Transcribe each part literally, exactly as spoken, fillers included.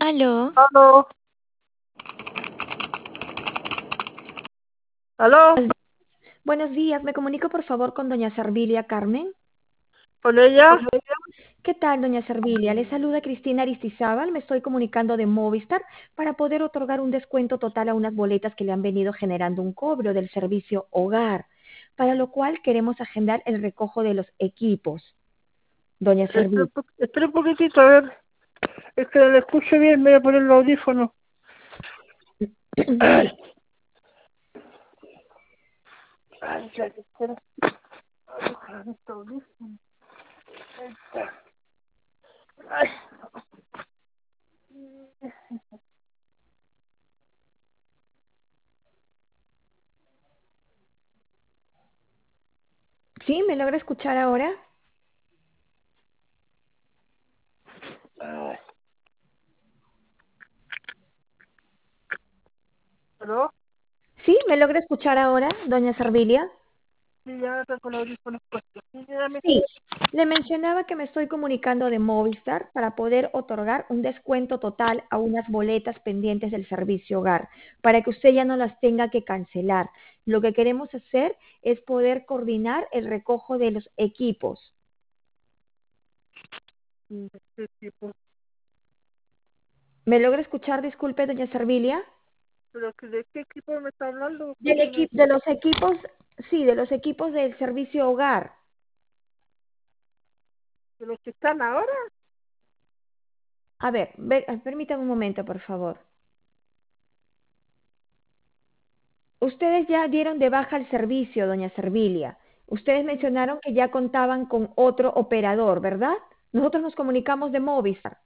Aló. Aló, aló, Buenos días, me comunico por favor con doña Servilia Carmen. con ella. ¿Qué tal, doña Servilia? Le saluda Cristina Aristizábal, me estoy comunicando de Movistar para poder otorgar un descuento total a unas boletas que le han venido generando un cobro del servicio hogar, para lo cual queremos agendar el recojo de los equipos. Doña Espera Servilia. un, po- espera un poquitito, a ver. Es que no le escucho bien, me voy a poner el audífono. Sí, Ay, ay, ya que espera. Ay, ojalá no esté audífono. Ahí está. Ay, ¿sí? ¿Me logra escuchar ahora? ay. ¿Aló? ¿Sí? ¿Me logra escuchar ahora, doña Servilia? Sí, ya está con los audífonos puestos. Sí, dígame. Sí, le mencionaba que me estoy comunicando de Movistar para poder otorgar un descuento total a unas boletas pendientes del servicio hogar, para que usted ya no las tenga que cancelar. Lo que queremos hacer es poder coordinar el recojo de los equipos. Sí, sí, sí, pues, ¿Me logra escuchar, disculpe, doña Servilia? pero que ¿de qué equipo me está hablando? Del Porque me, equi- de los equipos, sí, de los equipos del servicio hogar. de los que están ahora. A ver, ve- permítame un momento, por favor. Ustedes ya dieron de baja el servicio, doña Servilia. Ustedes Sí, mencionaron que ya contaban con otro operador, ¿verdad? Nosotros nos comunicamos de Movistar.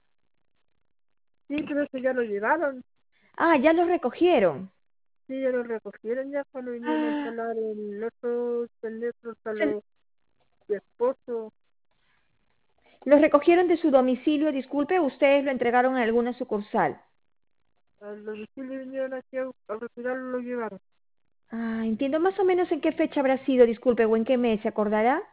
sí, pero eso ya lo llevaron. Ah, ya los recogieron. Sí, ya lo recogieron ya cuando vinieron a Ah, instalar el otro teléfono a se- los mi esposo. los recogieron de su domicilio, disculpe, o ustedes lo entregaron en alguna sucursal. Al domicilio vinieron aquí a, a retirarlo, lo llevaron. Ah, entiendo más o menos en qué fecha habrá sido, disculpe, o en qué mes, ¿se acordará?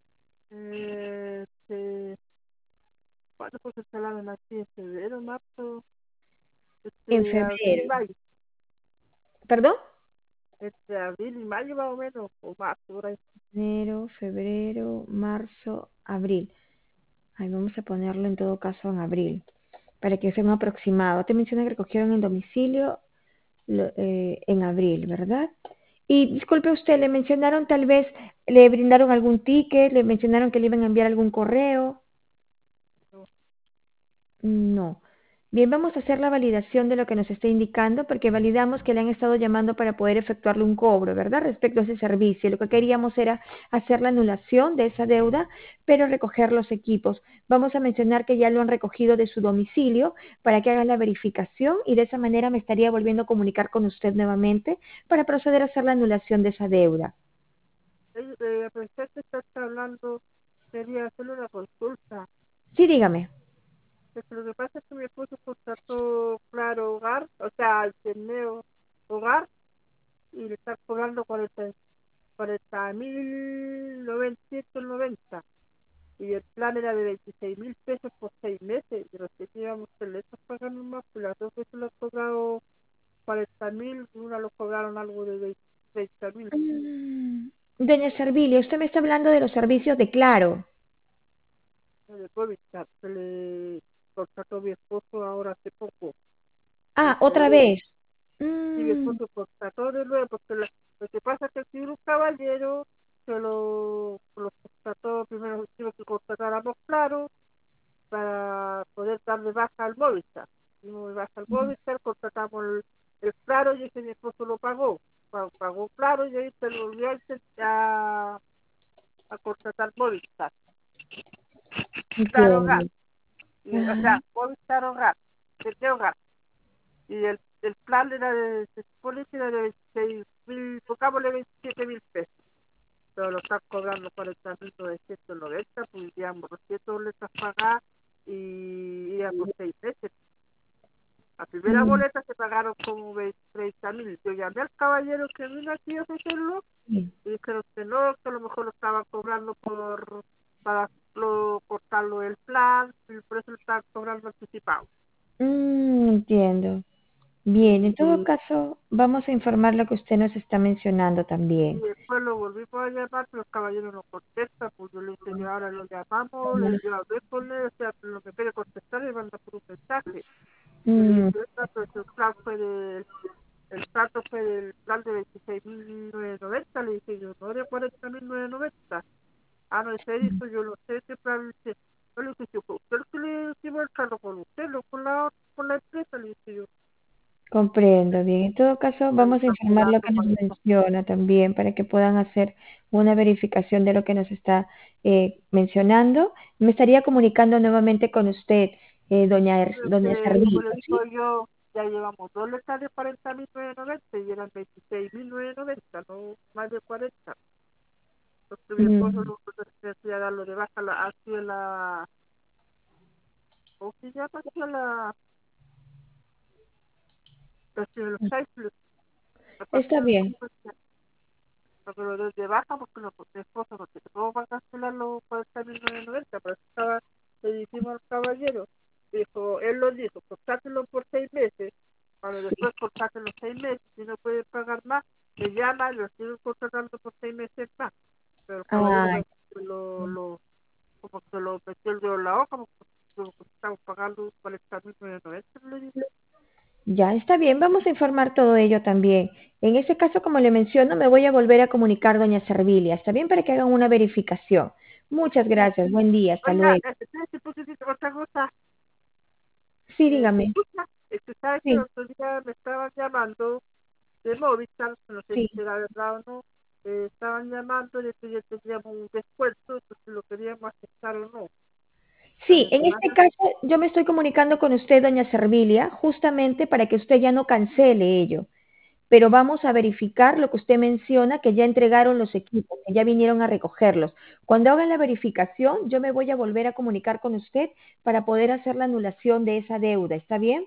Eh, este, ¿cuándo fue que instalaron aquí? ¿En febrero, marzo? En Este, abril y febrero. mayo. ¿Perdón? Este, abril y mayo más o menos, o marzo, por ahí. Enero, febrero, marzo, abril. Ahí vamos a ponerlo en todo caso en abril, para que sea un aproximado. Te menciona que recogieron en domicilio lo- eh, en abril, ¿verdad? Y disculpe usted, le mencionaron tal vez, le brindaron algún ticket, le mencionaron que le iban a enviar algún correo. No, No. Bien, vamos a hacer la validación de lo que nos está indicando, porque validamos que le han estado llamando para poder efectuarle un cobro, ¿verdad? Respecto a ese servicio. Lo que queríamos era hacer la anulación de esa deuda, pero recoger los equipos. Vamos a mencionar que ya lo han recogido de su domicilio para que haga la verificación y de esa manera me estaría volviendo a comunicar con usted nuevamente para proceder a hacer la anulación de esa deuda. eh, eh, a pesar que está hablando, quería hacerle una consulta. Sí, dígame. Es que lo que pasa es que mi esposo contrató Claro Hogar, o sea, el Terneo Hogar, y le está cobrando cuarenta cuarenta mil novecientos noventa. Y el plan era de veintiséis mil pesos por seis meses, pero sé que íbamos a le están pagando más, pues las dos veces lo han cobrado cuarenta mil, una lo cobraron algo de treinta mil. Mm, Doña Servilia, usted me está hablando de los servicios de Claro. De COVID, se le contrató mi esposo ahora hace poco, en Ah, otra febrero. vez. Y mi Mm, esposo contrató de nuevo, porque la- lo que pasa es que si un caballero se lo, lo contrató, primero quiero que contratáramos Claro, para poder darle baja al Movistar. Dimos baja al Movistar, contratamos el, el Claro y ese mi esposo lo pagó. Pa- Pagó Claro y ahí se lo volvió a, intent- a, a contratar Movistar. Claro Hogar. entiendo. Y, o Ah, sea, Movistar Hogar. ¿De qué hogar? Y el, el plan era de, se supone que era de veintiséis mil, pongámosle veintisiete mil pesos. Pero lo están cobrando cuarenta mil novecientos noventa, pues digamos, doscientos letras pagadas y iba por seis meses. La primera mm, boleta se pagaron como treinta mil. Yo llamé al caballero que vino aquí a ofrecerlo sí. y dijeron que no, que a lo mejor lo estaban cobrando por para lo, cortarlo del plan y por eso lo estaban cobrando anticipado. Mm, entiendo. Bien, en todo caso, vamos a informar lo que usted nos está mencionando Y también. después lo volví a llamar, pero el caballero no contesta, pues yo le dije, yo ahora lo llamamos, le yo hablé con él, o sea, lo que quiere contestar le manda por un mensaje. Yo le Mm, dije, esta, pues el plan fue del, el trato fue del plan de veintiséis mil novecientos noventa, le dije yo, no de cuarenta mil novecientos noventa. Ah, no, ese dijo, yo lo sé, ese plan, dice, yo le dije, yo, usted que le hicimos el trato con usted, no con la, con la empresa, le dije yo, comprendo bien. En todo caso, me vamos a está informar lo cobrando que nos por eso. menciona también para que puedan hacer una verificación de lo que nos está eh, mencionando. Me estaría comunicando nuevamente con usted, eh, doña, Er- doña Porque, como Servilla, le ¿sí? digo yo, ya llevamos dos letras de cuarenta mil novecientos noventa y eran veintiséis mil novecientos noventa, no más de cuarenta. Entonces mi esposo Mm, no decía darlo de baja la, hacia la, ¿cómo se llama? Hacia la, hacia el cycle, la está página de bien. frecuencia. Porque lo doy de baja porque no, porque mi esposo no tiene cómo va a cancelar los cuarenta mil novecientos noventa, pero estaba, le dijimos al caballero, dijo, él lo dijo, contáctelo por seis meses, cuando después contraten los seis meses, si no puede pagar más, le llama y lo siguen contratando por seis meses más. Pero el caballero Ah, me lo, lo, como que lo metió el dedo en la hoja, como que como que estamos pagando cuarenta mil novecientos noventa, le dije. ya está bien, vamos a informar todo ello también. En ese caso, como le menciono, me voy a volver a comunicar, doña Servilia. ¿Está bien? Para que hagan una verificación. Muchas Sí. gracias. Buen día. Hasta Oiga, luego. este, este poquitito, otra cosa, Sí, eh, ¿me dígame. escucha? Es que sabe que el Sí, otro día me estaban llamando de Movistar, no sé si sí. será verdad o no, eh, estaban llamando de que ya teníamos un descuento, entonces lo queríamos aceptar o no. Sí, Entonces, en me van este a, caso yo me estoy comunicando con usted, doña Servilia, justamente para que usted ya no cancele ello. Pero vamos a verificar lo que usted menciona, que ya entregaron los equipos, que ya vinieron a recogerlos. Cuando hagan la verificación, yo me voy a volver a comunicar con usted para poder hacer la anulación de esa deuda. ¿Está bien?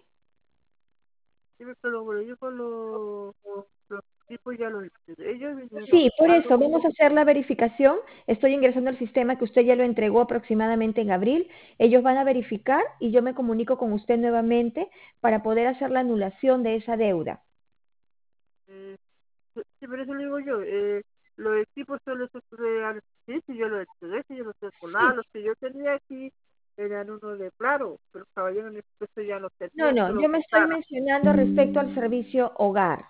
sí, pero bueno, yo con los, los tipos ya lo hice, ellos vinieron a Sí, por buscarlo, eso vamos a hacer la verificación. Estoy ingresando al sistema que usted ya lo entregó aproximadamente en abril. Ellos van a verificar y yo me comunico con usted nuevamente para poder hacer la anulación de esa deuda. eh, sí, sí, pero eso le digo yo, eh, los equipos solo se pueden, sí, sí, yo lo entregué, sí, yo no tengo nada, Sí. los que yo tenía aquí eran uno de claro, pero el caballero me dijo que eso ya no No, tenía, que no, lo yo me estoy quitara. mencionando respecto al servicio hogar.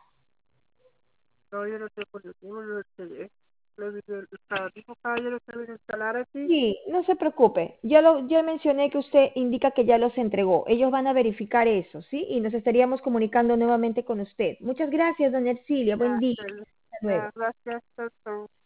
No, yo no tengo ninguno, lo entregué. Lo, el, el, el mismo caballero que vino a instalar aquí, Sí, no se preocupe. Ya lo, ya mencioné que usted indica que ya los entregó. Ellos van a verificar eso, ¿sí? Y nos estaríamos comunicando nuevamente con usted. Muchas gracias, doña Ercilia. Buen ya, día. el, Hasta luego. ya, gracias, doctor.